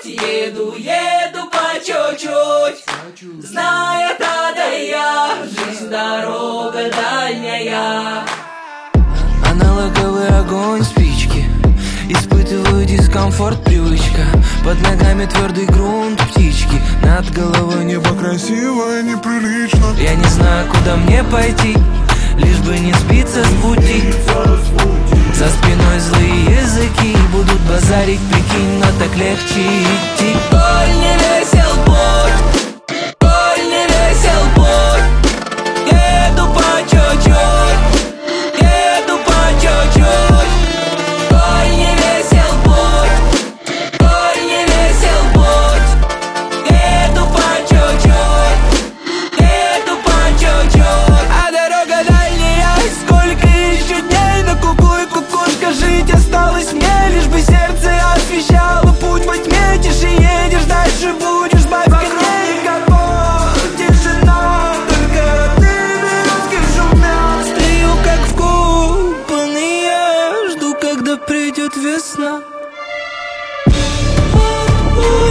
путь, еду по чуть-чуть, зная та да я, жизнь дорога дальняя. Аналоговый огонь спички, испытываю дискомфорт, привычка. Под ногами твердый грунт, птички, над головой небо красиво и неприлично. Я не знаю, куда мне пойти, лишь бы не сбиться с пути. За спиной злые языки будут базарить, прикинь, но так легче идти. Коль не весел путь, коль не весел путь, еду по чуть-чуть, еду по чуть-чуть. Коль не весел путь, коль не весел путь, еду по чуть-чуть, еду по чуть-чуть. А дорога дальняя, сколько еще дней на куку и кукушка. Жить осталось мне, лишь бы сердце освещало путь во тьме. Тише едешь, дальше будешь, бабь коней. Капот, тишина, только ты березки шумят. Стою как вкопанный, я жду, когда придет весна.